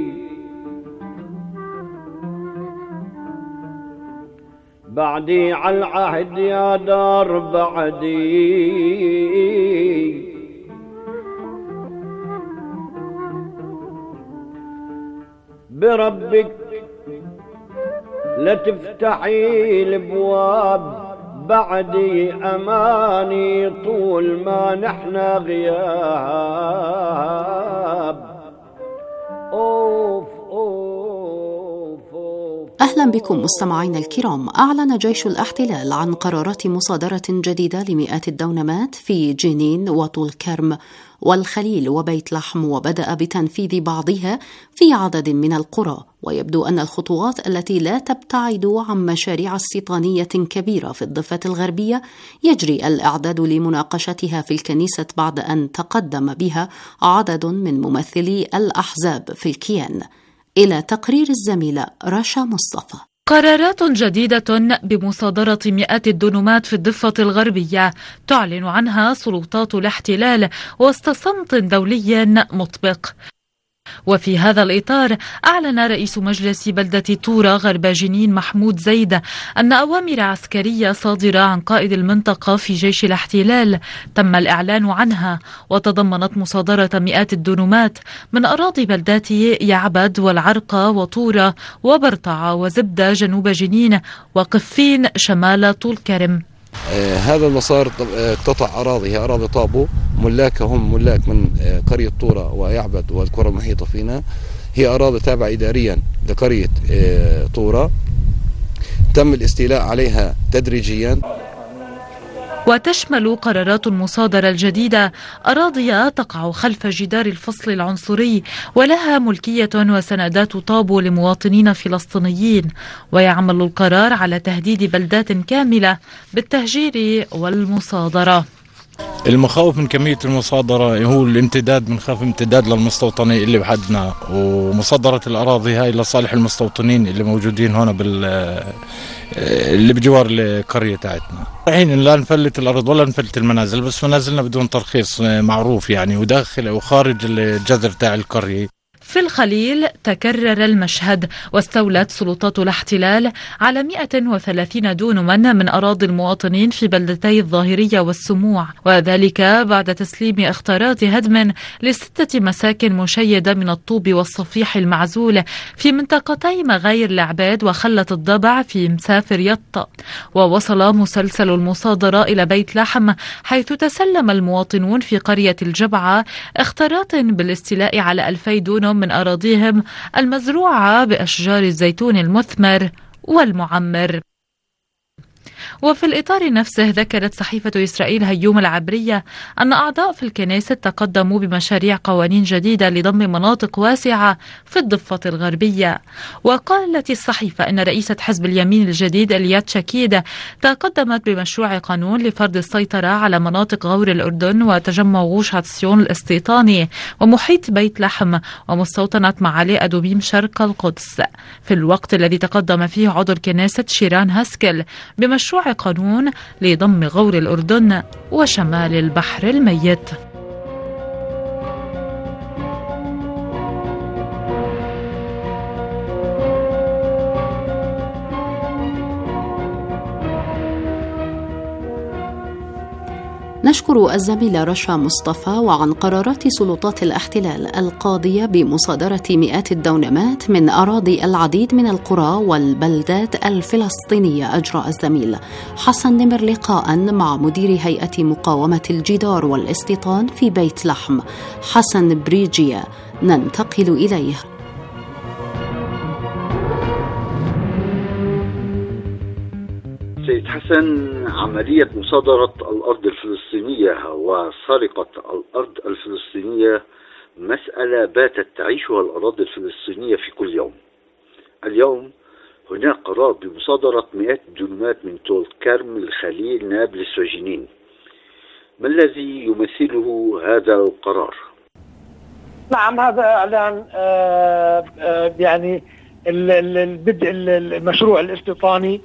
بعدي على العهد يا دار بعدي، بربك لا تفتحي الابواب بعدي، اماني طول ما نحنا غياب. أوف أوف أوف. أهلا بكم مستمعينا الكرام. أعلن جيش الاحتلال عن قرارات مصادرة جديدة لمئات الدونمات في جنين وطول كرم والخليل وبيت لحم، وبدأ بتنفيذ بعضها في عدد من القرى. ويبدو أن الخطوات التي لا تبتعد عن مشاريع استيطانية كبيرة في الضفة الغربية يجري الإعداد لمناقشتها في الكنيسة بعد أن تقدم بها عدد من ممثلي الأحزاب في الكيان. إلى تقرير الزميلة رشا مصطفى. قرارات جديدة بمصادرة مئات الدونمات في الضفة الغربية تعلن عنها سلطات الاحتلال وسط صمت دولي مطبق. وفي هذا الإطار أعلن رئيس مجلس بلدة طورة غرب جنين محمود زيد أن أوامر عسكرية صادرة عن قائد المنطقة في جيش الاحتلال تم الإعلان عنها، وتضمنت مصادرة مئات الدونمات من أراضي بلدات يعبد والعرقة وطورة وبرطعة وزبدة جنوب جنين وقفين شمال طول كرم. آه هذا المسار اقتطع أراضي، هي أراضي طابو، ملاكها هم ملاك من آه قرية طورة ويعبد والقرى المحيطة فينا. هي أراضي تابعة إداريا لقرية آه طورة، تم الاستيلاء عليها تدريجيا. وتشمل قرارات المصادرة الجديدة أراضي تقع خلف جدار الفصل العنصري ولها ملكية وسندات طابو لمواطنين فلسطينيين، ويعمل القرار على تهديد بلدات كاملة بالتهجير والمصادرة. المخاوف من كمية المصادرة هو الامتداد، من خاف امتداد للمستوطنين اللي بحدنا، ومصادرة الأراضي هاي لصالح المستوطنين اللي موجودين هنا بال اللي بجوار القرية تاعتنا. الحين لا نفلت الأرض ولا نفلت المنازل، بس منازلنا بدون ترخيص معروف يعني، وداخل وخارج الجذر تاع القرية. في الخليل تكرر المشهد، واستولت سلطات الاحتلال على مئة وثلاثين دونما من أراضي المواطنين في بلدتي الظاهرية والسموع، وذلك بعد تسليم اختارات هدم لستة مساكن مشيدة من الطوب والصفيح المعزول في منطقتي مغاير العباد وخلة الضبع في مسافر يطا. ووصل مسلسل المصادرة إلى بيت لحم، حيث تسلم المواطنون في قرية الجبعة اختارات بالاستيلاء على ألفي دونم من أراضيهم المزروعة بأشجار الزيتون المثمر والمعمر. وفي الإطار نفسه ذكرت صحيفة إسرائيل هيوم العبرية أن أعضاء في الكنيسة تقدموا بمشاريع قوانين جديدة لضم مناطق واسعة في الضفة الغربية. وقالت الصحيفة أن رئيسة حزب اليمين الجديد إليات شكيد تقدمت بمشروع قانون لفرض السيطرة على مناطق غور الأردن وتجمع غوش عطسيون الاستيطاني ومحيط بيت لحم ومستوطنة معالي أدوميم شرق القدس، في الوقت الذي تقدم فيه عضو الكنيسة شيران هاسكل بمشروع قانون لضم غور الأردن وشمال البحر الميت. نشكر الزميلة رشا مصطفى. وعن قرارات سلطات الاحتلال القاضية بمصادرة مئات الدونمات من أراضي العديد من القرى والبلدات الفلسطينية، أجرى الزميل حسن نمر لقاء مع مدير هيئة مقاومة الجدار والاستيطان في بيت لحم حسن بريجيا، ننتقل إليه. سيد حسن، عملية مصادرة الأرض الفلسطينية وسرقة الأرض الفلسطينية مسألة باتت تعيشها الأراضي الفلسطينية في كل يوم. اليوم هناك قرار بمصادرة مئات الدونمات من طول كرم، الخليل، نابلس وجنين. ما الذي يمثله هذا القرار؟ نعم، هذا إعلان آه آه يعني البدء المشروع الاستيطاني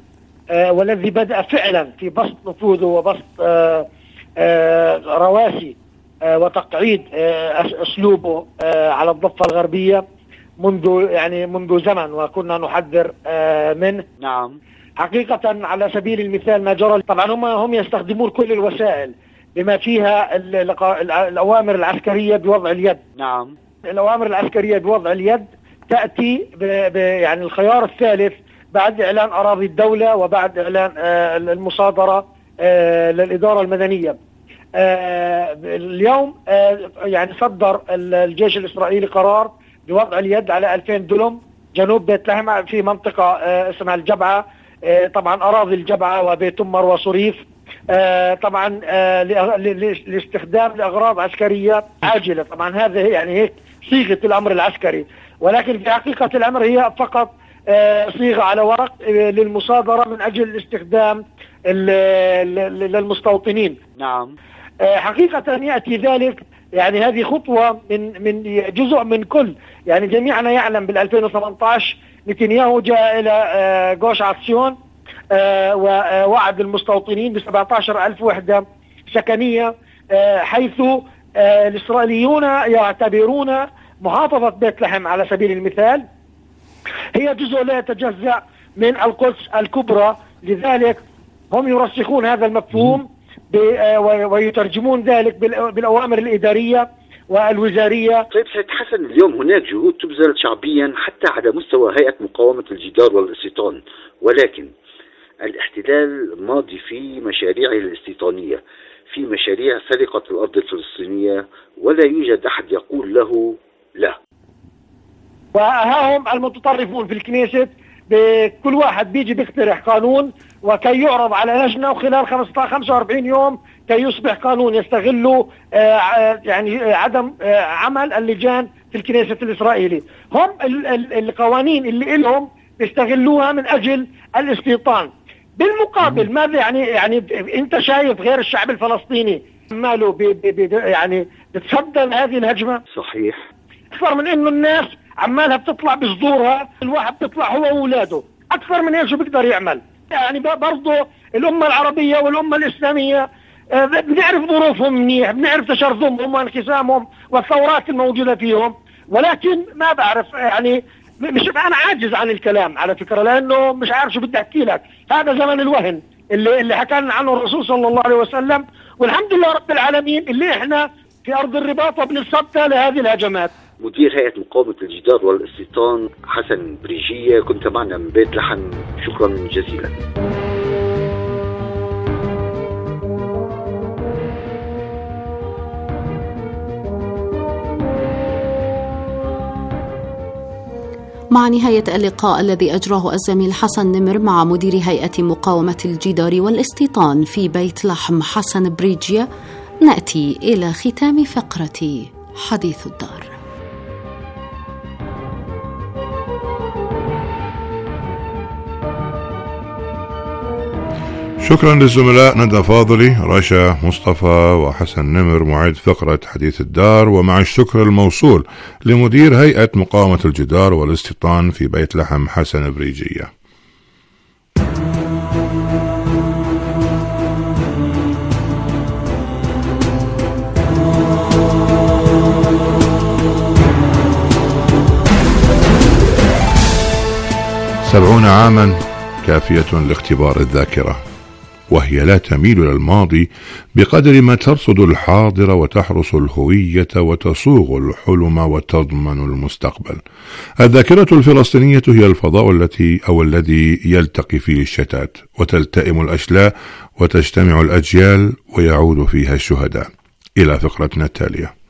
آه والذي بدأ فعلا في بسط نفوذه وبسط آه آه رواسي آه وتقعيد آه أسلوبه آه على الضفة الغربية منذ يعني منذ زمن، وكنا نحذر آه منه. نعم. حقيقة على سبيل المثال ما جرى، طبعا هم هم يستخدمون كل الوسائل بما فيها الأوامر العسكرية بوضع اليد. نعم. الأوامر العسكرية بوضع اليد تأتي ب ب يعني الخيار الثالث بعد إعلان أراضي الدولة وبعد إعلان آه المصادرة آه للإدارة المدنية. آه اليوم آه يعني صدر الجيش الإسرائيلي قرار بوضع اليد على ألفين دلم جنوب بيت لحم في منطقة آه اسمها الجبعة، آه طبعا أراضي الجبعة وبيت أمر وصريف، آه طبعا آه لاستخدام لأغراض عسكرية عاجلة. طبعا هذا يعني هيك صيغة الأمر العسكري، ولكن في حقيقة الأمر هي فقط آه صيغة على ورق آه للمصادرة من أجل الاستخدام للمستوطنين. نعم. آه حقيقة يأتي ذلك يعني هذه خطوة من من جزء من كل، يعني جميعنا يعلم بال ألفين وثمانية عشر نتنياهو جاء إلى آه جوش عطسيون آه ووعد المستوطنين ب سبعة عشر ألف وحدة سكنية، آه حيث آه الإسرائيليون يعتبرون محافظة بيت لحم على سبيل المثال هي جزء لا يتجزأ من القدس الكبرى، لذلك هم يرسخون هذا المفهوم ويترجمون ذلك بالأوامر الإدارية والوزارية. طيب سيد حسن، اليوم هناك جهود تبذل شعبيا حتى على مستوى هيئة مقاومة الجدار والاستيطان، ولكن الاحتلال ماضي في مشاريعه الاستيطانية، في مشاريع سرقة الأرض الفلسطينية، ولا يوجد أحد يقول له لا. وهم المتطرفون في الكنيست بكل واحد بيجي بيقترح قانون وكي يعرض على لجنة وخلال خمسة وأربعين يوم كي يصبح قانون يستغلوا آه يعني آه عدم آه عمل اللجان في الكنيست الإسرائيلي. هم ال ال القوانين اللي إلهم يستغلوها من أجل الاستيطان. بالمقابل ماذا يعني يعني أنت شايف غير الشعب الفلسطيني ماله بي بي بي يعني بتصدى هذه الهجمة؟ صحيح. أكثر من إنه الناس عمالها بتطلع بصدورها، الواحد بتطلع هو وأولاده، أكثر من إيش بيقدر يعمل. يعني برضه الأمة العربية والأمة الإسلامية بنعرف ظروفهم منيح، بنعرف تشرذمهم وانقسامهم والثورات الموجودة فيهم، ولكن ما بعرف يعني مش أنا عاجز عن الكلام على فكرة، لأنه مش عارف شو بدي أحكي لك. هذا زمن الوهن اللي اللي حكى عنه الرسول صلى الله عليه وسلم، والحمد لله رب العالمين اللي إحنا في أرض الرباط وبنتصدى لهذه الهجمات. مدير هيئة مقاومة الجدار والاستيطان حسن بريجية، كنت معنا من بيت لحم، شكرا جزيلا. مع نهاية اللقاء الذي أجراه الزميل حسن نمر مع مدير هيئة مقاومة الجدار والاستيطان في بيت لحم حسن بريجية، نأتي إلى ختام فقرة حديث الدار. شكرا للزملاء ندى فاضلي، رشا مصطفى وحسن نمر معد فقرة حديث الدار، ومع الشكر الموصول لمدير هيئة مقاومة الجدار والاستيطان في بيت لحم حسن بريجية. سبعون عاما كافية لاختبار الذاكرة، وهي لا تميل إلى الماضي بقدر ما ترصد الحاضر وتحرس الهوية وتصوغ الحلم وتضمن المستقبل. الذاكرة الفلسطينية هي الفضاء التي أو الذي يلتقي فيه الشتات وتلتئم الأشلاء وتجتمع الأجيال ويعود فيها الشهداء. إلى فقرتنا التالية.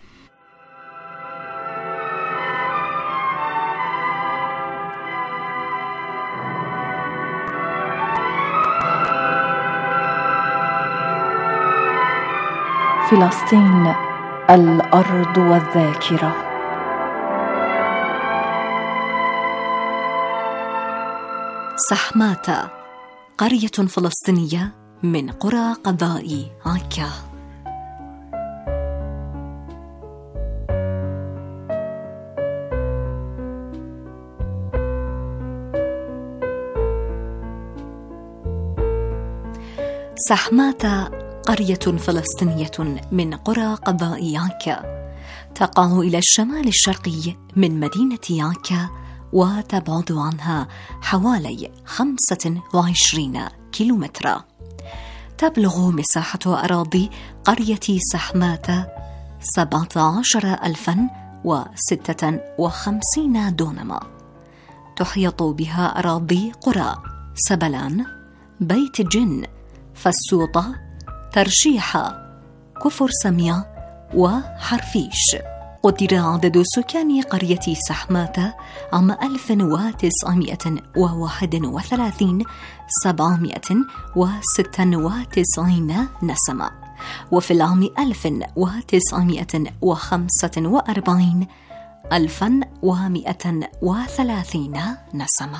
فلسطين الأرض والذاكرة. سحماتا، قرية فلسطينية من قرى قضاء عكا. سحماتا قرية فلسطينية من قرى قضاء يانكا، تقع إلى الشمال الشرقي من مدينة يانكا، وتبعد عنها حوالي خمسة وعشرين كيلومترا. تبلغ مساحة أراضي قرية سحماتا سبعة عشر ألفا وستة وخمسين دونما. تحيط بها أراضي قرى سبلان، بيت جن، فالسوطة، ترشيحة، كفر سمية، وحرفيش. قدر عدد سكان قرية سحماتا عام ألف وتسعمائة وواحد وثلاثين سبعمائة وستة وتسعين نسمة، وفي العام ألف وتسعمائة وخمسة وأربعين ألفا ومائة وثلاثين نسمة.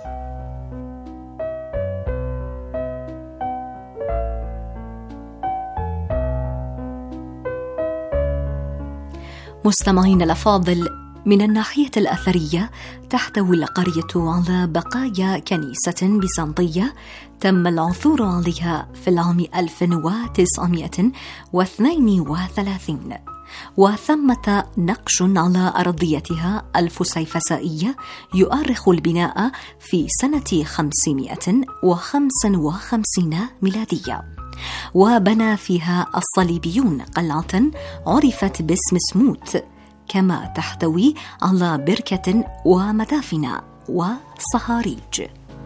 مستمعين الأفاضل، من الناحية الأثرية تحتوي القرية على بقايا كنيسة بيزنطية تم العثور عليها في العام ألف وتسعمائة واثنين وثلاثين، وثمة نقش على أرضيتها الفسيفسائية يؤرخ البناء في سنة خمسمائة وخمسة وخمسين ميلادية، وبنى فيها الصليبيون قلعة عرفت باسم سموت، كما تحتوي على بركة ومدافن وصهاريج.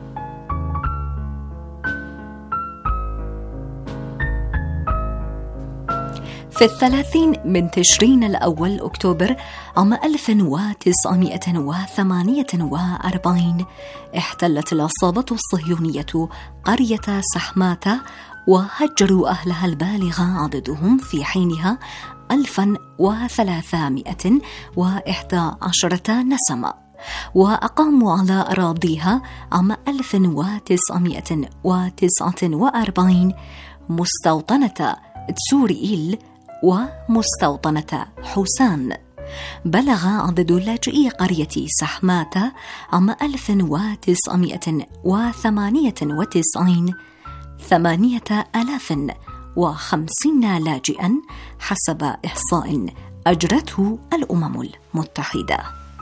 في الثلاثين من تشرين الأول أكتوبر عام ألف وتسعمائة وثمانية وأربعين احتلت العصابة الصهيونية قرية سحماتا، وهجروا أهلها البالغ عددهم في حينها ألفا وثلاثمائة وإحدى عشرة نسمة، وأقاموا على أراضيها عام ألف وتسعمائة وتسعة وأربعين مستوطنة تسوريل ومستوطنة حسان. بلغ عدد لاجئي قرية سحماتا عام ألف وتسعمائة وثمانية وتسعين ثمانية آلاف وخمسين لاجئا حسب إحصاء أجرته الأمم المتحدة.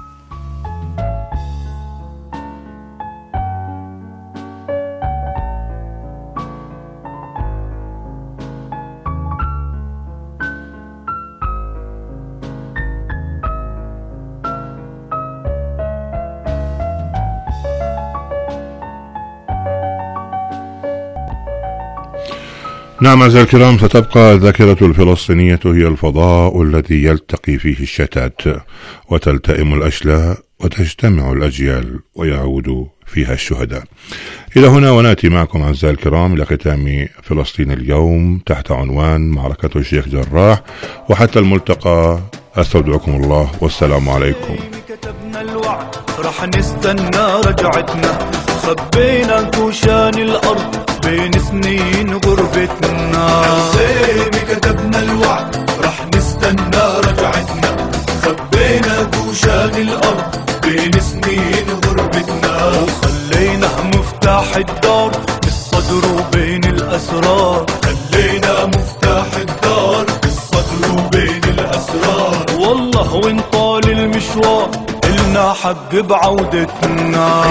نعم أعزائي الكرام، ستبقى الذاكرة الفلسطينية هي الفضاء الذي يلتقي فيه الشتات وتلتئم الأشلاء وتجتمع الأجيال ويعود فيها الشهداء. إلى هنا ونأتي معكم أعزائي الكرام إلى ختام فلسطين اليوم تحت عنوان معركة الشيخ جراح، وحتى الملتقى أستودعكم الله والسلام عليكم. كتبنا الوعد رح نستنى رجعتنا، خبينا كوشان الأرض بين سنين غربتنا. حسيني كتبنا الوعد رح نستنى رجعتنا، خبينا كوشان الأرض بين سنين غربتنا، وخلينا مفتاح الدار بالصدر وبين الأسرار، خلينا مفتاح الدار بالصدر وبين الأسرار. والله وين طال المشوار إلنا حق بعودتنا.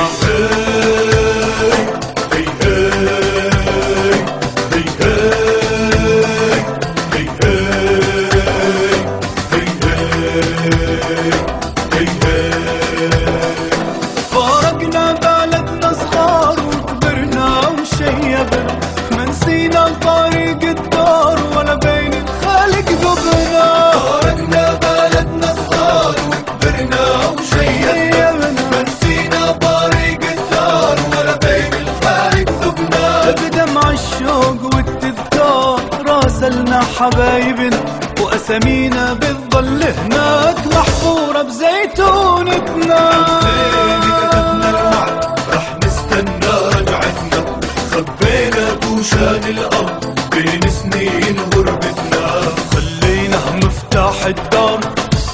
فارقنا بلدنا صغار وكبرنا وشيبنا، ما نسينا طريق الدار ولا بين الخالق ذبنا. فارقنا بلدنا صغار وكبرنا وشيبنا، ما نسينا طريق الدار ولا بين الخالق ذبنا. بدمع الشوق والتذكار راسلنا حبايبنا وأسامينا